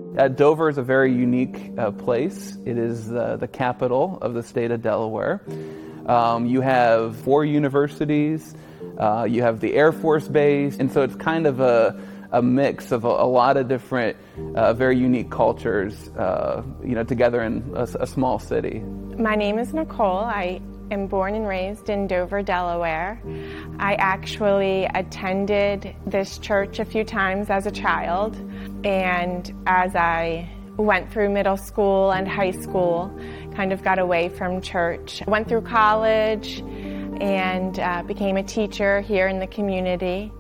Dover is a very unique place. It is the capital of the state of Delaware. You have 4 universities, you have the Air Force Base, and so it's kind of a mix of a lot of different, very unique cultures, together in a small city. My name is Nicole. I am born and raised in Dover, Delaware. I actually attended this church a few times as a child, and as I went through middle school and high school, kind of got away from church. Went through college and became a teacher here in the community.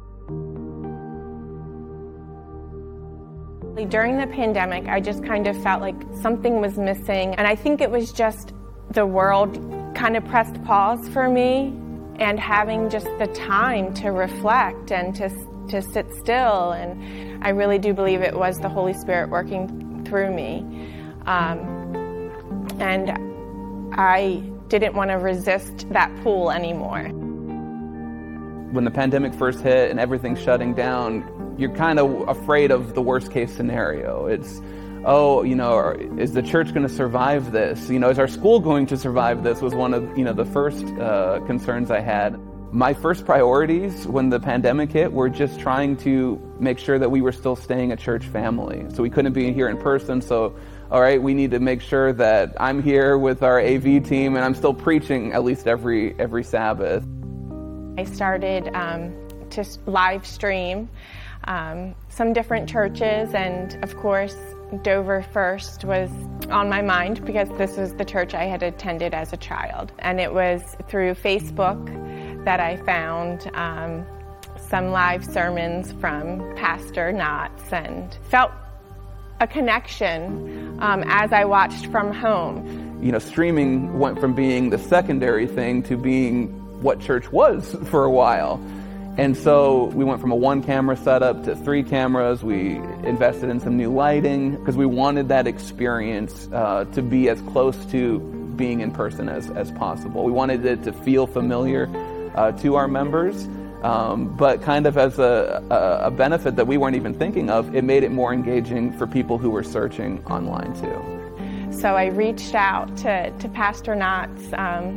During the pandemic, I just kind of felt like something was missing, and I think it was just the world kind of pressed pause for me, and having just the time to reflect and to sit still, and I really do believe it was the Holy Spirit working through me. And I didn't want to resist that pull anymore. When the pandemic first hit and everything's shutting down, you're kind of afraid of the worst case scenario. It's, is the church going to survive this? Is our school going to survive this? Was one of, the first concerns I had. My first priorities when the pandemic hit were just trying to make sure that we were still staying a church family. So we couldn't be here in person, so all right, we need to make sure that I'm here with our AV team and I'm still preaching at least every Sabbath. I started to live stream some different churches, and of course Dover First was on my mind because this is the church I had attended as a child. And it was through Facebook that I found some live sermons from Pastor Knotts and felt a connection as I watched from home. Streaming went from being the secondary thing to being what church was for a while. And so we went from a 1-camera setup to 3 cameras. We invested in some new lighting because we wanted that experience to be as close to being in person as possible. We wanted it to feel familiar to our members, but kind of as a benefit that we weren't even thinking of, it made it more engaging for people who were searching online too. So I reached out to Pastor Knotts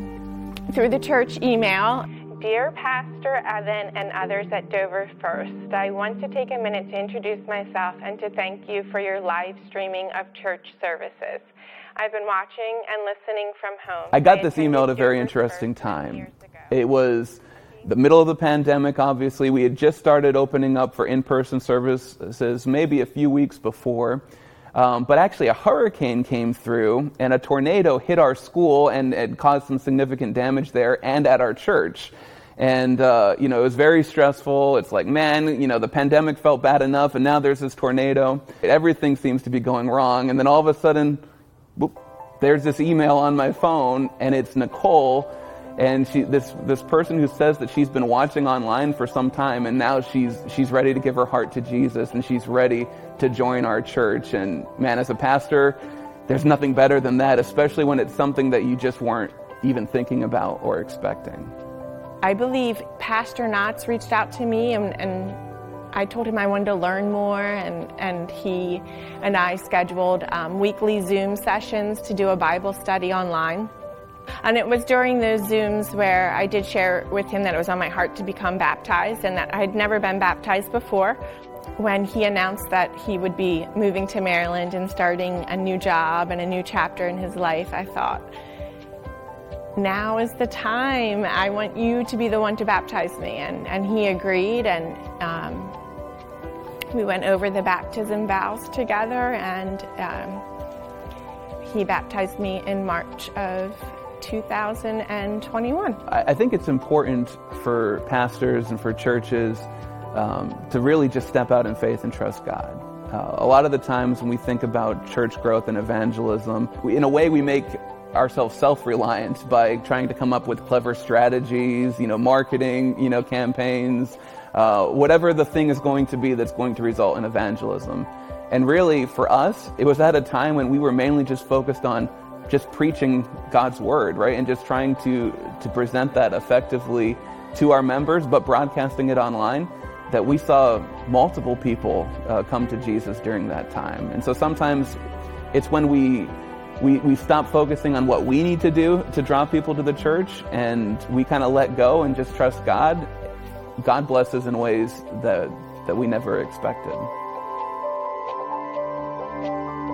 through the church email. Dear Pastor Evan and others at Dover First, I want to take a minute to introduce myself and to thank you for your live streaming of church services. I've been watching and listening from home. I got this email at a very interesting time. It was the middle of the pandemic, obviously. We had just started opening up for in-person services maybe a few weeks before. But actually a hurricane came through and a tornado hit our school and it caused some significant damage there and at our church. And, it was very stressful. It's like, man, the pandemic felt bad enough and now there's this tornado. Everything seems to be going wrong. And then all of a sudden, whoop, there's this email on my phone and it's Nicole. And this person who says that she's been watching online for some time and now she's ready to give her heart to Jesus and she's ready to join our church. And man, as a pastor, there's nothing better than that, especially when it's something that you just weren't even thinking about or expecting. I believe Pastor Knotts reached out to me and I told him I wanted to learn more, and he and I scheduled weekly Zoom sessions to do a Bible study online. And it was during those Zooms where I did share with him that it was on my heart to become baptized and that I had never been baptized before. When he announced that he would be moving to Maryland and starting a new job and a new chapter in his life, I thought, now is the time. I want you to be the one to baptize me. And he agreed, and we went over the baptism vows together, and he baptized me in March of 2021. I think it's important for pastors and for churches to really just step out in faith and trust God. A lot of the times when we think about church growth and evangelism, in a way we make ourselves self-reliant by trying to come up with clever strategies, marketing, campaigns, whatever the thing is going to be that's going to result in evangelism. And really, for us, it was at a time when we were mainly just focused on just preaching God's word, right? And just trying to present that effectively to our members, but broadcasting it online. that we saw multiple people come to Jesus during that time. And so sometimes it's when we stop focusing on what we need to do to draw people to the church, and we kind of let go and just trust God. God blesses in ways that we never expected.